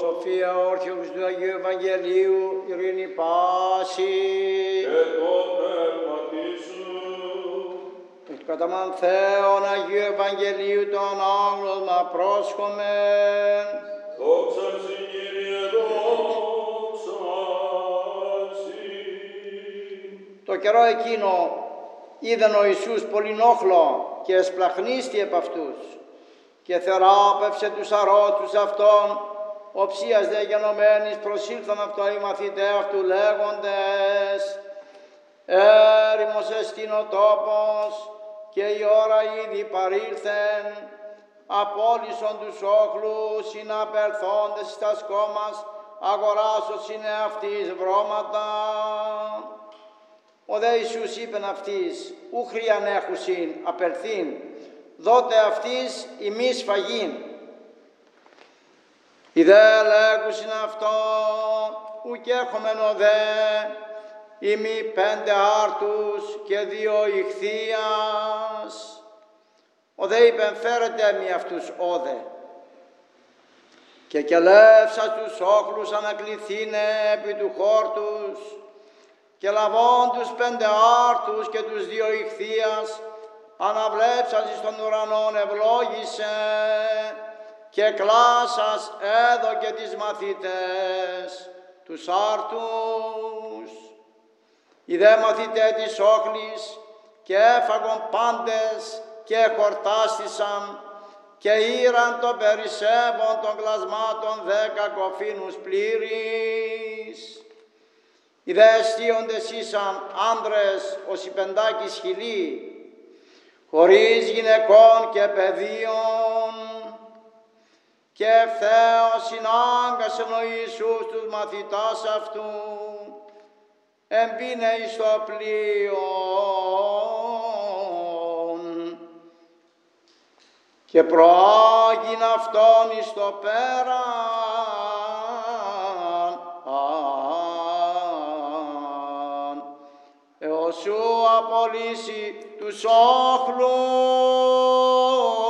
Σοφία όρθιος του Αγίου Ευαγγελίου, ειρήνη πάση. Και το πνεύματι σου. Εκ καταμάν Θεόν Αγίου Ευαγγελίου των άγνωσμα πρόσχομεν. Δόξα σοι, Κύριε, δόξα σοι. Το καιρό εκείνο είδεν ο Ιησούς πολύν όχλο και εσπλαχνίστη επ' αυτούς και θεράπευσε τους αρρώστους αυτών. Οψίας δε γενομένης προσήλθαν αυτό οι μαθηταί αυτού λέγοντες, έρημος εστίν ο τόπος και η ώρα ήδη παρήλθεν, απόλυσον τους όχλους συναπερθόντες στα σκόμας, αγοράσως είναι αυτής βρώματα. Ο δε Ιησούς είπεν αυτής, ου χρείαν έχουσιν απελθήν, δότε αυτής ημείς φαγήν. Οι δε λέγουσιν αυτό, ουκ έχομεν ο δε, ημί 5 άρτους και 2 ηχθείας. Ο δε είπεν, φέρετε μη αυτούς όδε. Και κελεύσα τους όχλους ανακληθήνε επί του χόρτους, και λαβών τους 5 άρτους και τους 2 ηχθείας, αναβλέψας εις των ουρανών ευλόγησε, και κλάσας έδωκε τις μαθητές τους άρτους. Οι δε μαθητέ της όχλης και έφαγον πάντες και χορτάστησαν και ήραν το περισσεύον των κλασμάτων 10 κοφίνους πλήρης. Οι δε εστίοντες ήσαν άνδρες ως οι 5 χιλίοι, χωρίς γυναικών και παιδίων. Και ευθέως συνάγκασεν ο Ιησούς τους μαθητάς αυτού, εμπήνε εις το πλοίον και προάγειν αυτόν εις το πέραν, έως σου απολύσει τους όχλους.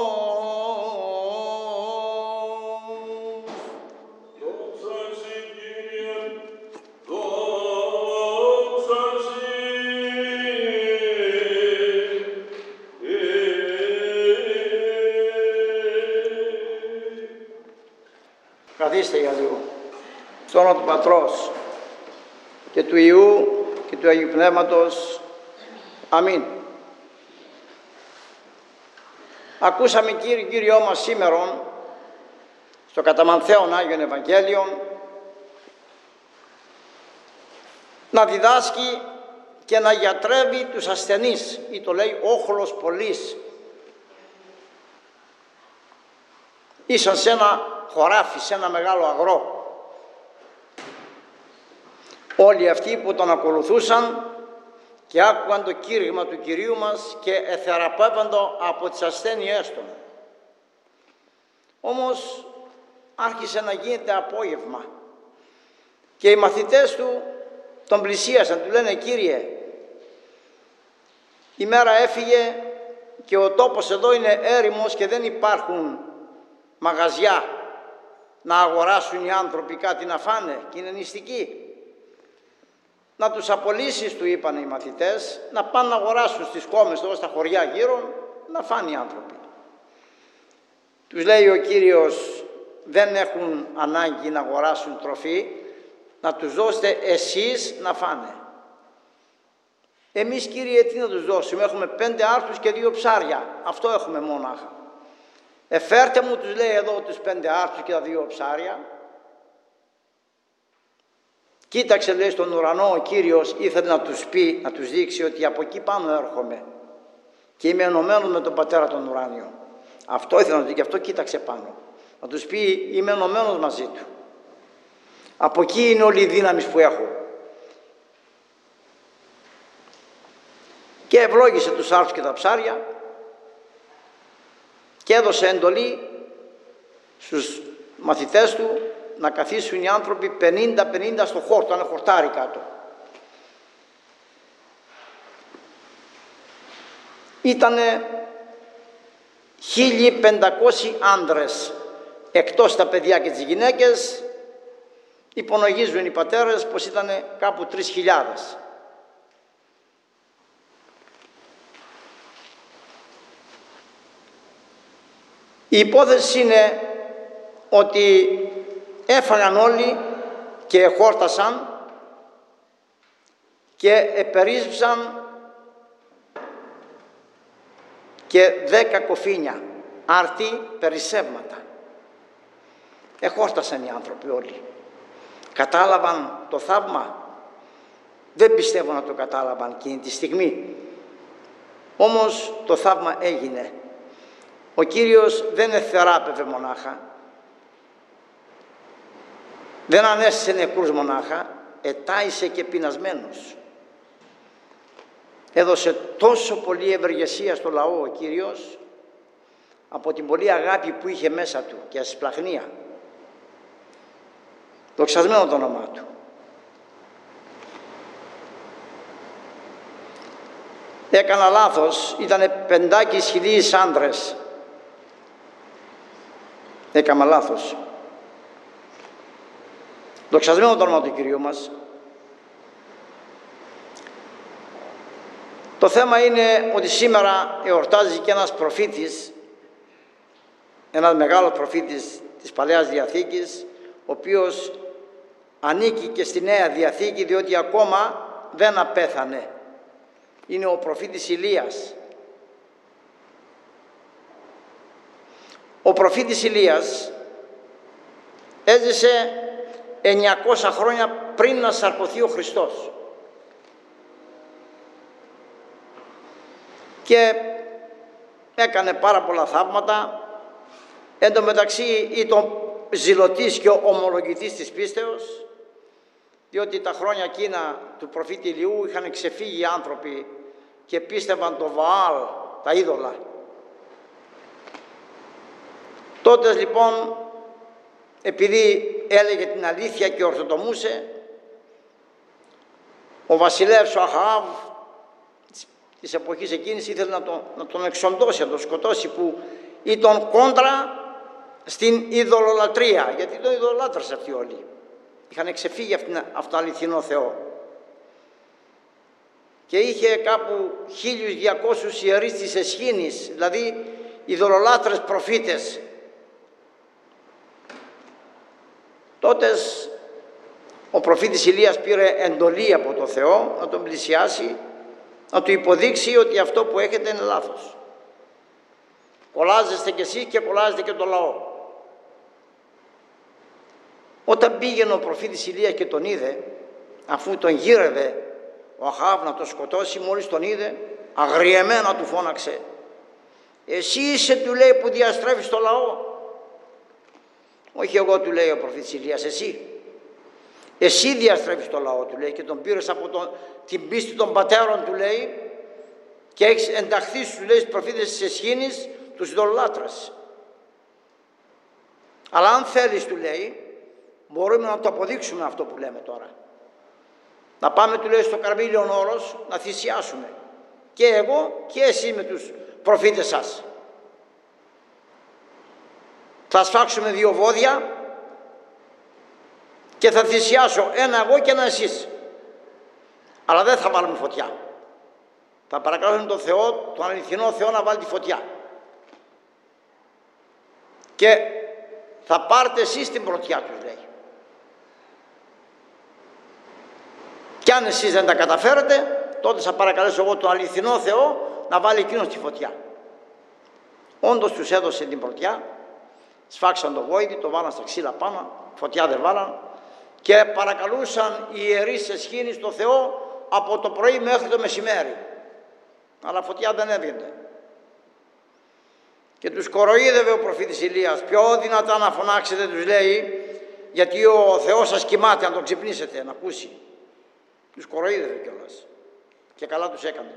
Καθίστε για λίγο. Στο όνομα του Πατρός και του Υιού και του Αγίου Πνεύματος. Αμήν. Ακούσαμε Κύριό μας σήμερον στο καταμανθέον Άγιον Ευαγγέλιον να διδάσκει και να γιατρεύει τους ασθενείς, ή το λέει όχλος πολλής. Ήσαν σε ένα χωράφι, σε ένα μεγάλο αγρό. Όλοι αυτοί που τον ακολουθούσαν και άκουγαν το κήρυγμα του Κυρίου μας και εθεραπεύοντο από τις ασθένειές του. Όμως άρχισε να γίνεται απόγευμα και οι μαθητές του τον πλησίασαν, του λένε, Κύριε, η μέρα έφυγε και ο τόπος εδώ είναι έρημος και δεν υπάρχουν μαγαζιά να αγοράσουν οι άνθρωποι κάτι να φάνε και είναι νηστικοί. Να τους απολύσεις, του είπαν οι μαθητές, να πάνε να αγοράσουν στις κόμες εδώ στα χωριά γύρω, να φάνε οι άνθρωποι. Τους λέει ο Κύριος, δεν έχουν ανάγκη να αγοράσουν τροφή, να τους δώσετε εσείς να φάνε. Εμείς, Κύριε, τι να τους δώσουμε, έχουμε 5 άρτους και 2 ψάρια, αυτό έχουμε μόναχα. Εφέρτε μου, τους λέει εδώ, τους 5 άρτους και τα 2 ψάρια. Κοίταξε, λέει, στον ουρανό ο Κύριος, ήθελε να τους πει, να τους δείξει ότι από εκεί πάνω έρχομαι και είμαι ενωμένος με τον Πατέρα τον ουράνιο. Αυτό ήθελε να τους δει και αυτό κοίταξε πάνω. Να τους πει, είμαι ενωμένος μαζί του. Από εκεί είναι όλη η δύναμη που έχω. Και ευλόγησε τους άρτους και τα ψάρια και έδωσε εντολή στους μαθητές του να καθίσουν οι άνθρωποι 50-50 στο χόρτο, ένα χορτάρι κάτω. Ήτανε 1.500 άνδρες, εκτός τα παιδιά και τις γυναίκες, υπολογίζουν οι πατέρες πως ήταν κάπου 3.000. Η υπόθεση είναι ότι έφαγαν όλοι και χόρτασαν και επερίσσεψαν και 10 κοφίνια, άρτη περισσεύματα. Εχόρτασαν οι άνθρωποι όλοι. Κατάλαβαν το θαύμα? Δεν πιστεύω να το κατάλαβαν εκείνη τη στιγμή. Όμως το θαύμα έγινε. Ο Κύριος δεν εθεράπευε μονάχα, δεν ανέστησε νεκρούς μονάχα, ετάισε και πεινασμένους. Έδωσε τόσο πολύ ευεργεσία στο λαό ο Κύριος, από την πολλή αγάπη που είχε μέσα του και ασπλαχνία. Δοξασμένο το όνομά του. Έκανα λάθος, ήτανε 5.000 άντρες. Έκανα λάθος. Δοξασμένο το όνομα του Κυρίου μας. Το θέμα είναι ότι σήμερα εορτάζει και ένας προφήτης, ένας μεγάλος προφήτης της Παλαιάς Διαθήκης, ο οποίος ανήκει και στη Νέα Διαθήκη, διότι ακόμα δεν απέθανε. Είναι ο προφήτης Ηλίας. Ο προφήτης Ηλίας έζησε 900 χρόνια πριν να σαρκωθεί ο Χριστός. Και έκανε πάρα πολλά θαύματα. Εν τω μεταξύ ήταν ζηλωτής και ομολογητής της πίστεως, διότι τα χρόνια εκείνα του προφήτη Ηλιού είχαν ξεφύγει οι άνθρωποι και πίστευαν το Βαάλ, τα είδωλα. Τότε λοιπόν, επειδή έλεγε την αλήθεια και ορθοτομούσε, ο βασιλεύς ο Αχάβ της εποχής εκείνης ήθελε να τον εξοντώσει, να τον σκοτώσει, που ήταν κόντρα στην ειδωλολατρία, γιατί τον ειδωλάτρασε αυτοί όλοι. Είχαν ξεφύγει αυτόν τον αληθινό Θεό. Και είχε κάπου 1.200 ιερείς της Εσχήνης, δηλαδή ειδωλολάτρες προφήτες. Τότε ο προφήτης Ηλίας πήρε εντολή από το Θεό να τον πλησιάσει, να του υποδείξει ότι αυτό που έχετε είναι λάθος. Κολλάζεστε κι εσείς και κολλάζετε και το λαό. Όταν πήγαινε ο προφήτης Ηλίας και τον είδε, αφού τον γύρευε ο Αχάβ να τον σκοτώσει, μόλις τον είδε, αγριεμένα του φώναξε: «Εσύ είσαι», του λέει, «που διαστρέφεις το λαό». «Όχι εγώ», του λέει ο προφήτης Ηλίας, «εσύ. Εσύ διαστρέφεις το λαό», του λέει, «και τον πήρες από την πίστη των πατέρων», του λέει, «και έχεις ενταχθεί, σου λέει, στους προφήτες της Εσχήνης, τους ειδωλολάτρες. Αλλά αν θέλεις», του λέει, «μπορούμε να το αποδείξουμε αυτό που λέμε τώρα. Να πάμε», του λέει, «στο Καρμίλιον Όρος να θυσιάσουμε, και εγώ και εσύ με τους προφήτες σας. Θα σφάξουμε 2 βόδια και θα θυσιάσω ένα εγώ και ένα εσείς. Αλλά δεν θα βάλουμε φωτιά. Θα παρακαλέσουμε τον Θεό, τον αληθινό Θεό, να βάλει τη φωτιά. Και θα πάρετε εσείς την πρωτιά», τους λέει. «Κι αν εσείς δεν τα καταφέρετε, τότε θα παρακαλέσω εγώ τον αληθινό Θεό να βάλει εκείνος τη φωτιά». Όντως τους έδωσε την πρωτιά, σφάξαν το βόηδι, το βάλαν στα ξύλα πάνω, φωτιά δεν βάλαν, και παρακαλούσαν οι ιερείς της Εσχήνης το Θεό από το πρωί μέχρι το μεσημέρι. Αλλά φωτιά δεν έβγαινε. Και τους κοροϊδεύε ο προφήτης Ηλίας: «Πιο δυνατά να φωνάξετε», τους λέει, «γιατί ο Θεός σας κοιμάται, να τον ξυπνήσετε, να ακούσει». Τους κοροϊδεύε κιόλας. Και καλά τους έκανε.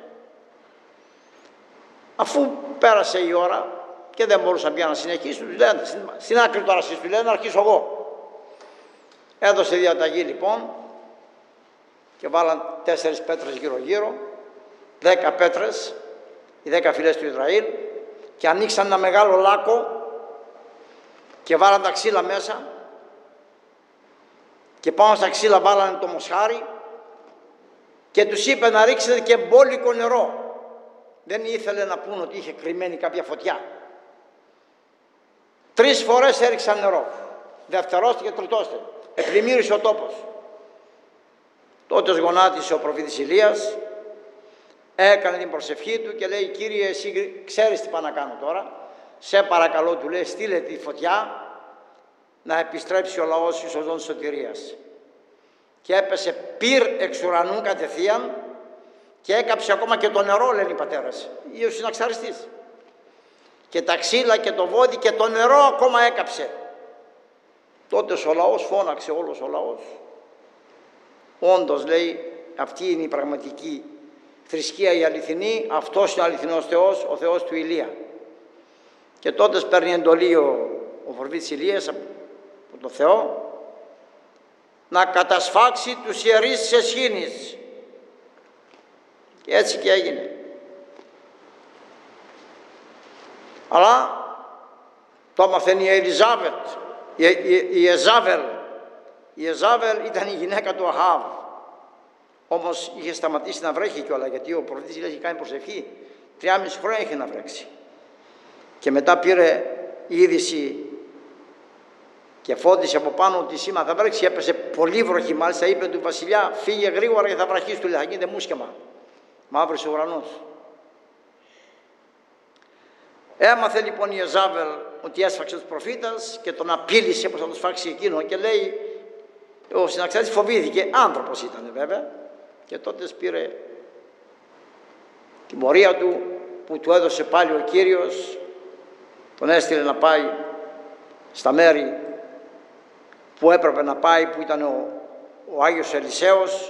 Αφού πέρασε η ώρα και δεν μπορούσαν πια να συνεχίσουν, τους λένε: «Στην άκρη τώρα εσείς», του λένε, «να αρχίσω εγώ». Έδωσε διαταγή λοιπόν και βάλαν 4 πέτρες γύρω-γύρω, 10 πέτρες, οι 10 φυλές του Ισραήλ, και ανοίξαν ένα μεγάλο λάκκο και βάλαν τα ξύλα μέσα και πάνω στα ξύλα βάλανε το μοσχάρι και τους είπε να ρίξετε και μπόλικο νερό. Δεν ήθελε να πούν ότι είχε κρυμμένη κάποια φωτιά. 3 φορές έριξαν νερό. Δευτερώστε και τριτώστε. Επλημμύρισε ο τόπος. Τότε γονάτισε ο προφήτης Ηλίας, έκανε την προσευχή του και λέει: Κύριε, εσύ ξέρεις τι πάω να κάνω τώρα. Σε παρακαλώ, του λέει, στείλε τη φωτιά να επιστρέψει ο λαός εις οδόν σωτηρίας. Και έπεσε πυρ εξ ουρανού κατευθείαν και έκαψε ακόμα και το νερό, λένε οι πατέρες, ή ο συναξαριστής. Και τα ξύλα και το βόδι και το νερό ακόμα έκαψε. Τότε ο λαός φώναξε, όλος ο λαός. Όντως, λέει, αυτή είναι η πραγματική θρησκεία, η αληθινή, αυτός είναι ο αληθινός Θεός, ο Θεός του Ηλία. Και τότε παίρνει εντολή ο προφήτης Ηλίας από τον Θεό να κατασφάξει τους ιερείς της Εσχήνης. Και έτσι και έγινε. Αλλά το έμαθαν η Ελιζάβετ, η Εζάβελ ήταν η γυναίκα του Αχάβ. Όμως είχε σταματήσει να βρέχει κιόλα, γιατί ο προφήτης είχε κάνει προσευχή. 3,5 χρόνια είχε να βρέξει. Και μετά πήρε είδηση και φώτισε από πάνω ότι σήμα θα βρέξει. Έπεσε πολύ βροχή, μάλιστα είπε του βασιλιά: φύγε γρήγορα και θα βραχείς, του λέει, θα γίνεται μουσκεμα. Μαύρης ο ουρανός. Έμαθε λοιπόν η Εζάβελ ότι έσφαξε τους προφήτας και τον απείλησε πως θα τον σφάξει εκείνο, και λέει, ο συναξάρτης φοβήθηκε, άνθρωπος ήταν βέβαια, και τότε πήρε την πορεία του που του έδωσε πάλι ο Κύριος, τον έστειλε να πάει στα μέρη που έπρεπε να πάει, που ήταν ο Άγιος Ελισέος.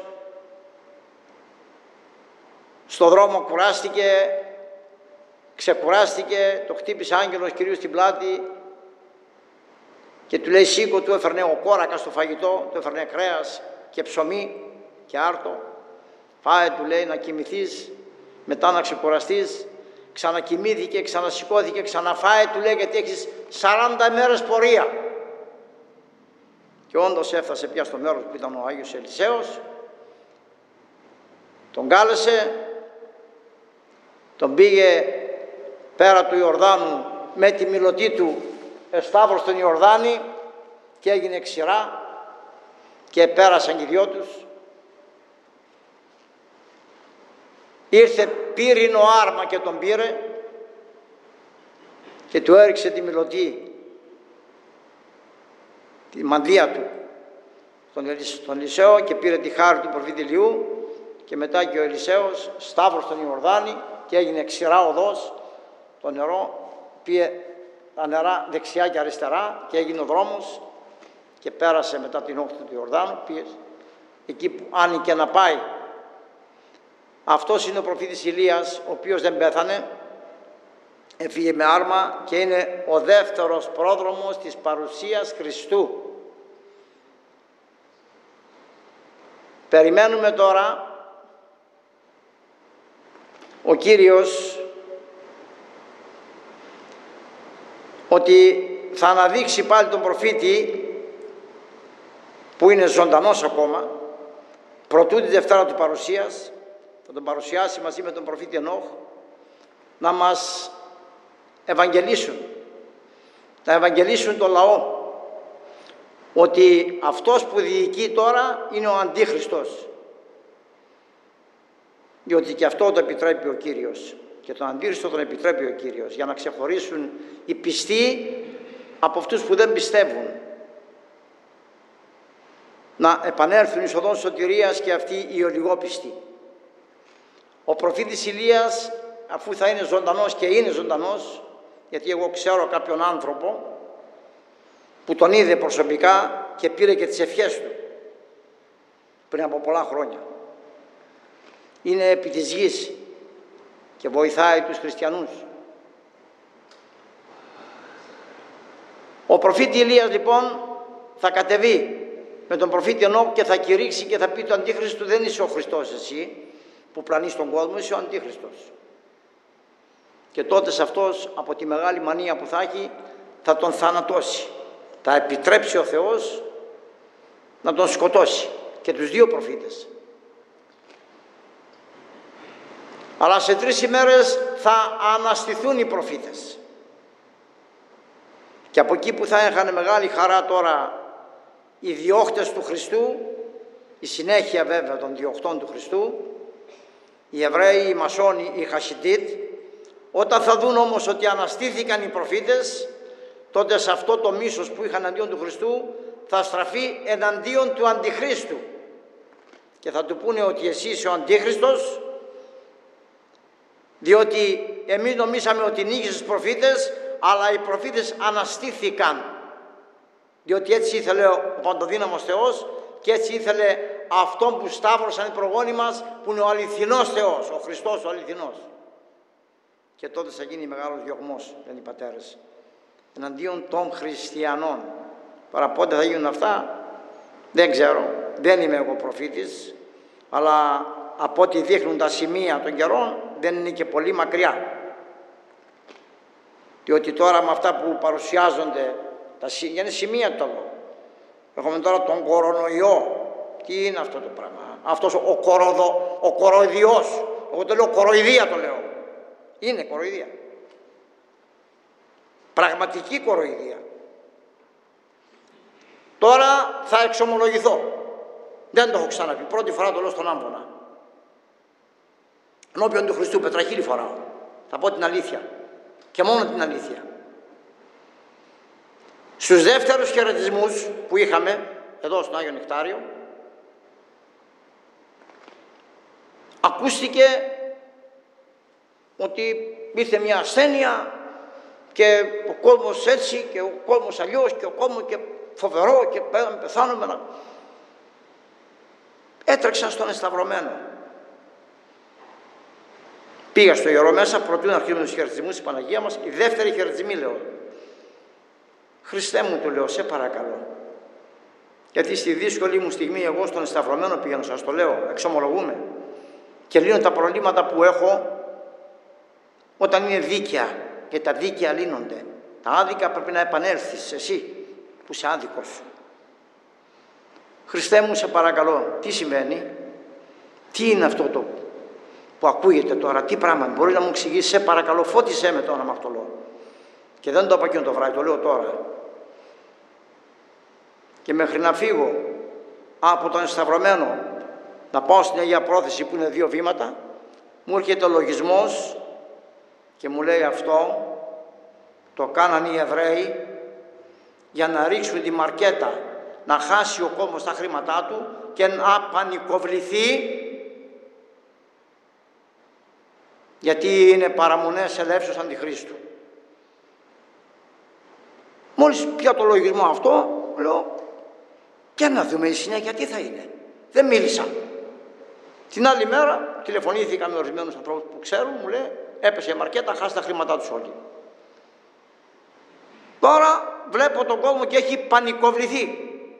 Στο δρόμο κουράστηκε, ξεκουράστηκε, το χτύπησε άγγελος Κυρίου στην πλάτη και του λέει σήκω, του έφερνε ο κόρακας στο φαγητό, του έφερνε κρέας και ψωμί και άρτο. Φάε, του λέει, να κοιμηθείς, μετά να ξεκουραστείς. Ξανακοιμήθηκε, ξανασηκώθηκε, ξαναφάε, του λέει, γιατί έχεις 40 μέρες πορεία. Και όντως έφτασε πια στο μέρος που ήταν ο Άγιος Ελισέος, τον κάλεσε, τον πήγε πέρα του Ιορδάνου με τη μιλωτή του εσταύρωσε τον Ιορδάνη και έγινε ξηρά και πέρασαν και οι δυο τους. Ήρθε πύρινο άρμα και τον πήρε και του έριξε τη μιλωτή, τη μανδύα του στον Ελισέο, και πήρε τη χάρη του προφήτη Ηλιού, και μετά και ο Ελισέος σταύρωσε τον Ιορδάνη και έγινε ξηρά οδός. Το νερό πήγε τα νερά δεξιά και αριστερά και έγινε ο δρόμος και πέρασε μετά την όχθη του Ιορδάνου, πήγε εκεί που άνοιγε να πάει. Αυτός είναι ο προφήτης Ηλίας, ο οποίος δεν πέθανε, έφυγε με άρμα και είναι ο δεύτερος πρόδρομος της παρουσίας Χριστού. Περιμένουμε τώρα ο Κύριος ότι θα αναδείξει πάλι τον προφήτη που είναι ζωντανός ακόμα, προτού τη Δευτέρα του παρουσίας. Θα τον παρουσιάσει μαζί με τον προφήτη Ενώχ να μας ευαγγελίσουν, να ευαγγελίσουν τον λαό ότι αυτός που διοικεί τώρα είναι ο Αντίχριστος, διότι και αυτό το επιτρέπει ο Κύριος, και τον Αντίχριστο τον επιτρέπει ο Κύριος, για να ξεχωρίσουν οι πιστοί από αυτούς που δεν πιστεύουν, να επανέλθουν εις οδόν σωτηρίας και αυτοί οι ολιγόπιστοι. Ο προφήτης Ηλίας, αφού θα είναι ζωντανός, και είναι ζωντανός, γιατί εγώ ξέρω κάποιον άνθρωπο που τον είδε προσωπικά και πήρε και τις ευχές του πριν από πολλά χρόνια. Είναι επί της γης και βοηθάει τους χριστιανούς. Ο προφήτη Ηλίας λοιπόν θα κατεβεί με τον προφήτη Ενώχ και θα κηρύξει και θα πει του Αντίχριστου: δεν είσαι ο Χριστός εσύ που πλανείς τον κόσμο, είσαι ο Αντίχριστος. Και τότε σε αυτός, από τη μεγάλη μανία που θα έχει, θα τον θανατώσει. Θα επιτρέψει ο Θεός να τον σκοτώσει και τους δύο προφήτες. Αλλά σε 3 ημέρες θα αναστηθούν οι προφήτες. Και από εκεί που θα έχανε μεγάλη χαρά τώρα οι διώχτες του Χριστού, η συνέχεια βέβαια των διωχτών του Χριστού, οι Εβραίοι, οι Μασόνοι, οι Χασιντίτ, όταν θα δουν όμως ότι αναστήθηκαν οι προφήτες, τότε σε αυτό το μίσος που είχαν αντίον του Χριστού θα στραφεί εναντίον του Αντιχρίστου και θα του πούνε ότι εσύ είσαι ο Αντίχριστος, διότι εμείς νομίσαμε ότι νίκησες τους προφήτες, αλλά οι προφήτες αναστήθηκαν, διότι έτσι ήθελε ο Παντοδύναμος Θεός και έτσι ήθελε αυτόν που σταύρωσαν οι προγόνοι μας, που είναι ο αληθινός Θεός, ο Χριστός ο αληθινός. Και τότε θα γίνει μεγάλος διωγμός, λένε οι πατέρες, εναντίον των χριστιανών. Τώρα πότε θα γίνουν αυτά δεν ξέρω, δεν είμαι εγώ προφήτης, αλλά από ό,τι δείχνουν τα σημεία των καιρών δεν είναι και πολύ μακριά. Διότι τώρα με αυτά που παρουσιάζονται, είναι σημεία το λόγο. Έχουμε τώρα τον κορονοϊό. Τι είναι αυτό το πράγμα? Αυτός ο κοροϊδιός. Εγώ το λέω κοροϊδία, το λέω. Είναι κοροϊδία. Πραγματική κοροϊδία. Τώρα θα εξομολογηθώ. Δεν το έχω ξαναπεί. Πρώτη φορά το λέω στον Άμβονα. Ενώπιον του Χριστού, πετραχύλι φοράω. Θα πω την αλήθεια. Και μόνο την αλήθεια. Στους δεύτερους χαιρετισμούς που είχαμε εδώ στον Άγιο Νεκτάριο, ακούστηκε ότι ήρθε μια ασθένεια και ο κόσμος έτσι και ο κόσμος αλλιώς και ο κόσμος και φοβερό και πεθάνουμε. Έτρεξαν στον εσταυρωμένο. Πήγα στο ιερό μέσα, πρωτού να αρχίσουμε τους χαιρετισμούς της Παναγία μας, η δεύτερη χαιρετισμή λέω. Χριστέ μου, του λέω, σε παρακαλώ. Γιατί στη δύσκολη μου στιγμή εγώ στον εσταυρωμένο πήγαινα, σας το λέω, εξομολογούμε. Και λύνω τα προβλήματα που έχω όταν είναι δίκαια. Και τα δίκαια λύνονται. Τα άδικα πρέπει να επανέλθεις εσύ που είσαι άδικος. Χριστέ μου, σε παρακαλώ, τι συμβαίνει? Τι είναι αυτό το που ακούγεται τώρα? Τι πράγμα? Μπορεί να μου εξηγήσει? Σε παρακαλώ, φώτισέ με το όνομα αυτό λέω. Και δεν το είπα εκείνο το βράδυ, το λέω τώρα. Και μέχρι να φύγω από τον εσταυρωμένο να πάω στην Αγία Πρόθεση που είναι 2 βήματα, μου έρχεται ο λογισμός και μου λέει αυτό το κάνανε οι Εβραίοι για να ρίξουν τη μαρκέτα, να χάσει ο κόσμος τα χρήματά του και να πανικοβληθεί, γιατί είναι παραμονές ελεύσεως Αντιχρίστου. Μόλις πια το λογισμό αυτό, λέω, και να δούμε η συνέχεια τι θα είναι. Δεν μίλησα. Την άλλη μέρα τηλεφωνήθηκα με ορισμένους ανθρώπους που ξέρουν, μου λέει, έπεσε η μαρκέτα, χάσει τα χρήματά τους όλοι. Τώρα βλέπω τον κόσμο και έχει πανικοβληθεί.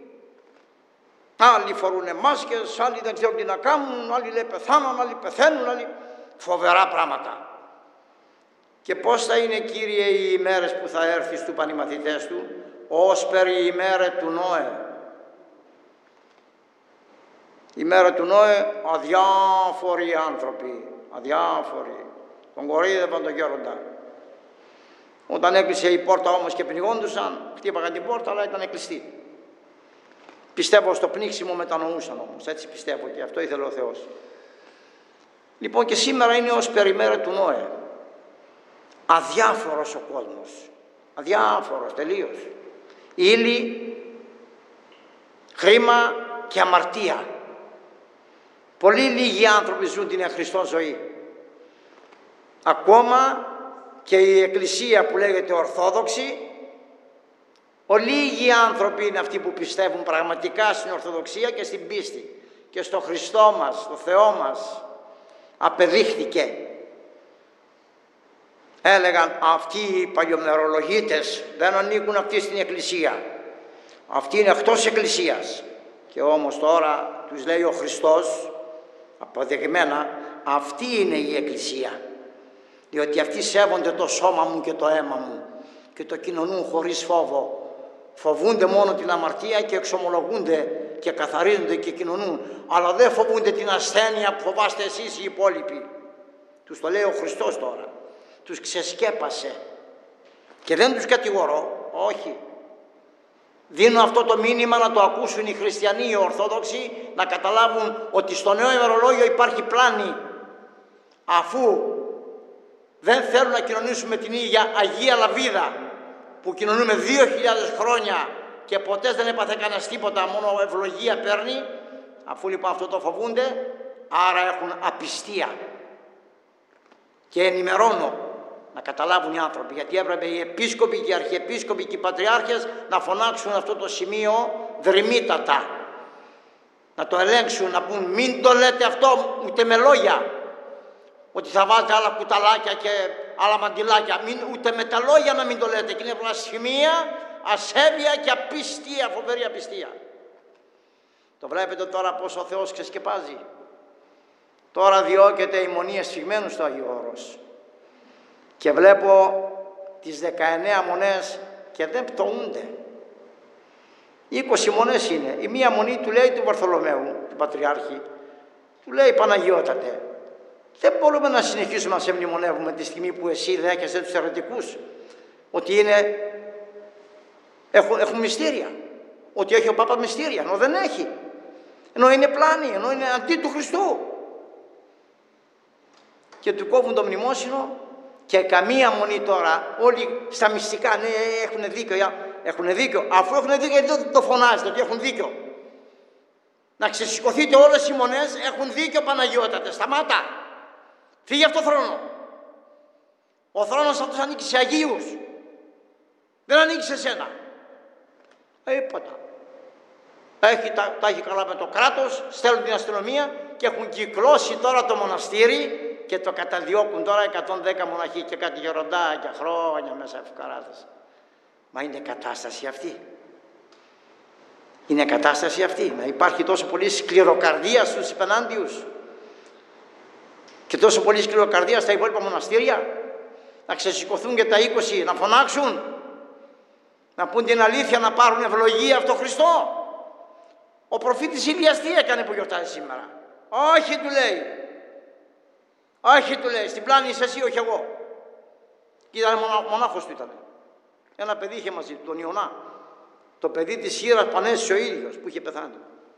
Άλλοι φορούνε μάσκες, άλλοι δεν ξέρουν τι να κάνουν, άλλοι λέει πεθάνουν, άλλοι πεθαίνουν, άλλοι... Φοβερά πράγματα. Και πώς θα είναι, Κύριε, οι ημέρες που θα έρθεις του πανημαθητές του? Ως περί η ημέρα του Νόε. Η μέρα του Νόε, αδιάφοροι άνθρωποι, αδιάφοροι. Τον κοροϊδεύαν τον γέροντα. Όταν έκλεισε η πόρτα όμως και πνιγόντουσαν, χτύπαγαν την πόρτα, αλλά ήταν κλειστή. Πιστεύω στο πνίξιμο μετανοούσαν όμως, έτσι πιστεύω και αυτό ήθελε ο Θεός. Λοιπόν, και σήμερα είναι ως περιμέρα του Νόε. Αδιάφορος ο κόσμος. Αδιάφορος τελείως. Ύλη, χρήμα και αμαρτία. Πολύ λίγοι άνθρωποι ζουν την Χριστό ζωή. Ακόμα και η Εκκλησία που λέγεται Ορθόδοξη, λίγοι άνθρωποι είναι αυτοί που πιστεύουν πραγματικά στην Ορθοδοξία και στην πίστη και στο Χριστό μας, στο Θεό μας. Απεδείχθηκε. Έλεγαν αυτοί οι παλιομερολογίτες δεν ανήκουν αυτοί στην Εκκλησία. Αυτοί είναι εκτός Εκκλησίας. Και όμως τώρα τους λέει ο Χριστός αποδεδειγμένα, αυτή είναι η Εκκλησία. Διότι αυτοί σέβονται το σώμα μου και το αίμα μου και το κοινωνούν χωρίς φόβο. Φοβούνται μόνο την αμαρτία και εξομολογούνται και καθαρίζονται και κοινωνούν, αλλά δεν φοβούνται την ασθένεια που φοβάστε εσείς οι υπόλοιποι. Τους το λέει ο Χριστός τώρα. Τους ξεσκέπασε. Και δεν τους κατηγορώ, όχι. Δίνω αυτό το μήνυμα να το ακούσουν οι χριστιανοί, οι Ορθόδοξοι, να καταλάβουν ότι στο νέο ημερολόγιο υπάρχει πλάνη. Αφού δεν θέλουν να κοινωνήσουν με την ίδια Αγία Λαβίδα που κοινωνούμε 2.000 χρόνια και ποτέ δεν έπαθε κανένας τίποτα, μόνο ευλογία παίρνει, αφού λοιπόν αυτό το φοβούνται, άρα έχουν απιστία. Και ενημερώνω να καταλάβουν οι άνθρωποι, γιατί έπρεπε οι επίσκοποι και οι αρχιεπίσκοποι και οι πατριάρχες να φωνάξουν αυτό το σημείο δρυμύτατα. Να το ελέγξουν, να πούν μην το λέτε αυτό ούτε με λόγια, ότι θα βάζετε άλλα κουταλάκια και άλλα μαντιλάκια, ούτε με τα λόγια να μην το λέτε, και είναι βλασφημία, ασέβεια και απιστία, φοβερή απιστία. Το βλέπετε τώρα πως ο Θεός ξεσκεπάζει. Τώρα διώκεται η μονή εσφιγμένου στο Άγιο Όρος. Και βλέπω τις 19 μονές και δεν πτωούνται. 20 μονές είναι. Η μία μονή του λέει του Βαρθολομαίου, του Πατριάρχη, του λέει Παναγιώτατε, δεν μπορούμε να συνεχίσουμε να σε μνημονεύουμε τη στιγμή που εσύ δέχεσαι τους αιρετικούς, ότι έχουν μυστήρια, ότι έχει ο Πάπας μυστήρια, ενώ δεν έχει, ενώ είναι πλάνη, ενώ είναι αντί του Χριστού. Και του κόβουν το μνημόσυνο. Και καμία μονή τώρα, όλοι στα μυστικά, ναι, έχουν δίκιο, αφού έχουν δίκιο γιατί δεν το φωνάζετε ότι έχουν δίκιο. Να ξεσηκωθείτε όλες οι μονές, έχουν δίκιο Παναγιώτατε, σταμάτα, φύγε από το θρόνο. Ο θρόνος αυτός ανήκει σε Αγίους, δεν ανήκει σε σένα. Τίποτα. Τα έχει καλά με το κράτος, στέλνουν την αστυνομία και έχουν κυκλώσει τώρα το μοναστήρι και το καταδιώκουν τώρα 110 μοναχοί και κάτι γεροντάκια χρόνια μέσα φουκαράδες. Μα είναι κατάσταση αυτή. Είναι κατάσταση αυτή. Να υπάρχει τόσο πολύ σκληροκαρδία στους υπενάντιους και τόσο πολύ σκληροκαρδία στα υπόλοιπα μοναστήρια. Να ξεσηκωθούν και τα 20 να φωνάξουν, να πούν την αλήθεια, να πάρουν ευλογία από τον Χριστό. Ο προφήτης Ηλίας τι έκανε που γιορτάζει σήμερα? Όχι, του λέει. Όχι, του λέει, στην πλάνη είσαι εσύ, όχι εγώ. Και ήταν μονάχος του ήταν. Ένα παιδί είχε μαζί του, τον Ιωνά. Το παιδί της Χήρας που ανέστησε ο ίδιος, που είχε πεθάνει.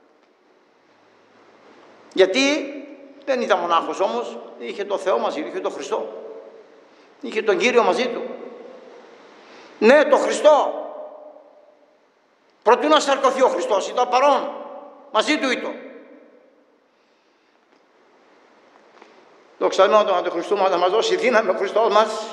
Γιατί δεν ήταν μονάχος όμως, είχε το Θεό μαζί του, είχε τον Χριστό. Είχε τον Κύριο μαζί του. Ναι, τον Χριστό. Προτού να σαρκωθεί ο Χριστός, ήταν παρόν. Μαζί του ήταν. Δόξα τω Θεώ του Χριστού να μας δώσει δύναμη ο Χριστός μας,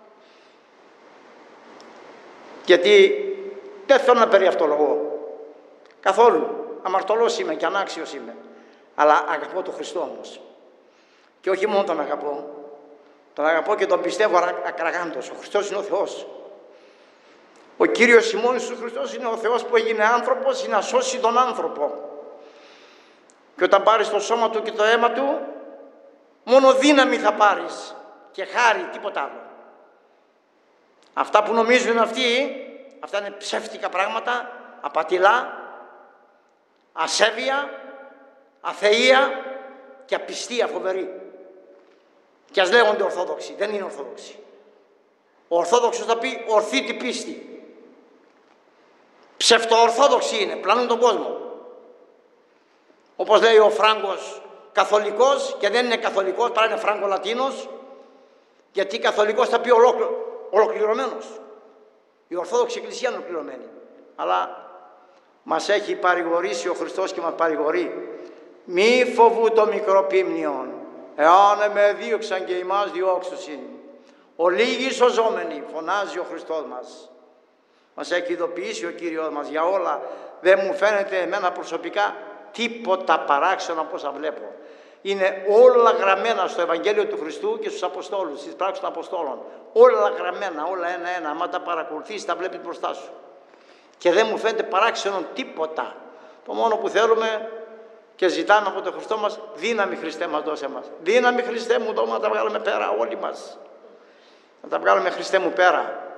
γιατί δεν θέλω να περιαυτολογώ καθόλου, αμαρτωλός είμαι και ανάξιος είμαι, αλλά αγαπώ τον Χριστό όμως, και όχι μόνο τον αγαπώ και τον πιστεύω ακραγάντως. Ο Χριστός είναι ο Θεός, ο Κύριος ημών Ιησούς Χριστός είναι ο Θεός που έγινε άνθρωπος για να σώσει τον άνθρωπο, και όταν πάρεις το σώμα του και το αίμα του, μόνο δύναμη θα πάρεις και χάρη, τίποτα άλλο. Αυτά που νομίζουν αυτοί, αυτά είναι ψεύτικα πράγματα, απατηλά, ασέβεια, αθεία και απιστία φοβερή. Και ας λέγονται Ορθόδοξοι, δεν είναι Ορθόδοξοι. Ο Ορθόδοξος θα πει ορθή την πίστη. Ψευτοορθόδοξοι είναι, πλανούν τον κόσμο. Όπως λέει ο Φράγκος, καθολικός, και δεν είναι καθολικός, παρά είναι Φράγκο-Λατίνος, γιατί καθολικός θα πει ολοκληρωμένος. Η Ορθόδοξη Εκκλησία είναι ολοκληρωμένη. Αλλά μας έχει παρηγορήσει ο Χριστός και μας παρηγορεί. Μη φοβού το μικρό πίμνιον, εάν με δίωξαν και ημάς διώξουσιν. Ο λίγοι σωζόμενοι, φωνάζει ο Χριστός μας. Μας έχει ειδοποιήσει ο Κύριος μας για όλα. Δεν μου φαίνεται εμένα προσωπικά τίποτα παράξενο από όσα βλέπω. Είναι όλα γραμμένα στο Ευαγγέλιο του Χριστού και στους Αποστόλους, στις πράξεις των Αποστόλων. Όλα γραμμένα, όλα ένα-ένα. Άμα τα παρακολουθείς, τα βλέπεις μπροστά σου. Και δεν μου φαίνεται παράξενο τίποτα. Το μόνο που θέλουμε και ζητάμε από τον Χριστό μας, δύναμη Χριστέ μας δώσε μας. Δύναμη Χριστέ μου, να τα βγάλουμε πέρα όλοι μας. Να τα βγάλουμε Χριστέ μου πέρα.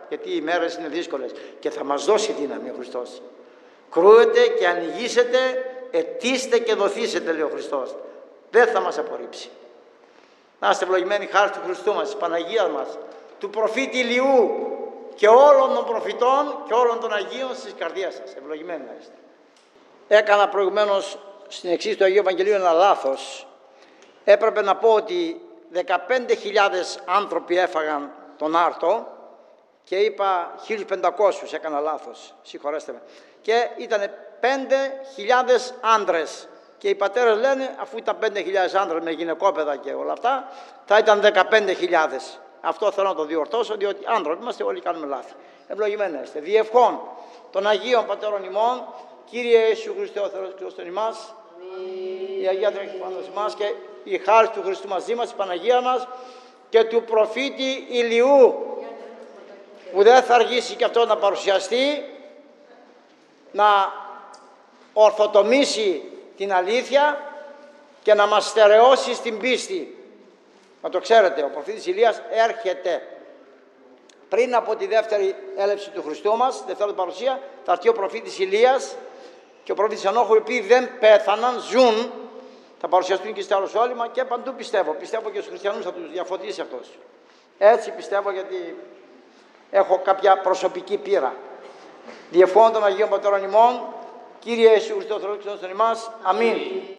γιατί οι μέρες είναι δύσκολες και θα μας δώσει δύναμη ο Χριστός. Κρούετε και ανοιγήσετε, αιτήστε και δοθήσετε, λέει ο Χριστός. Δεν θα μας απορρίψει. Να είστε ευλογημένοι χάρη του Χριστού μας, της Παναγίας μας, του προφήτη Ηλιού και όλων των προφητών και όλων των Αγίων στις καρδιές σας. Ευλογημένοι να είστε. Έκανα προηγουμένως στην εξής του Αγίου Ευαγγελίου ένα λάθος. Έπρεπε να πω ότι 15.000 άνθρωποι έφαγαν τον άρτο και είπα 1.500, έκανα λάθος, συγχωρέστε με. Και ήταν 5.000 άντρες και οι πατέρες λένε αφού ήταν 5.000 άντρες με γυναικόπαιδα και όλα αυτά θα ήταν 15.000. Αυτό θέλω να το διορθώσω, διότι άνθρωποι είμαστε, όλοι κάνουμε λάθη. Ευλογημένοι είστε. Διευχών των Αγίων Πατέρων ημών, Κύριε Ιησού Χριστέ ο Θεός Χριστός των ημάς, η Αγία Τρέχει πάνω σε εμάς και η χάρη του Χριστού μαζί μας, η Παναγία μας και του προφήτη Ηλιού, που δεν θα αργήσει και αυτό να παρουσιαστεί, να ορθοτομήσει την αλήθεια και να μας στερεώσει στην πίστη. Να το ξέρετε, ο προφήτης Ηλίας έρχεται. Πριν από τη δεύτερη έλευση του Χριστού μας, δεύτερη παρουσία, θα έρθει ο προφήτης Ηλίας και ο προφήτης Ενόχου, οι οποίοι δεν πέθαναν, ζουν, θα παρουσιαστούν και στο Ιεροσόλυμα και παντού πιστεύω. Πιστεύω και στους χριστιανούς θα τους διαφωτίσει αυτός. Έτσι πιστεύω, γιατί έχω κάποια προσωπική πείρα. Διευχών των Αγίων Πατέρων ημών, Κύριε Ιησού Χριστός, Θεός των ημάς. Αμήν.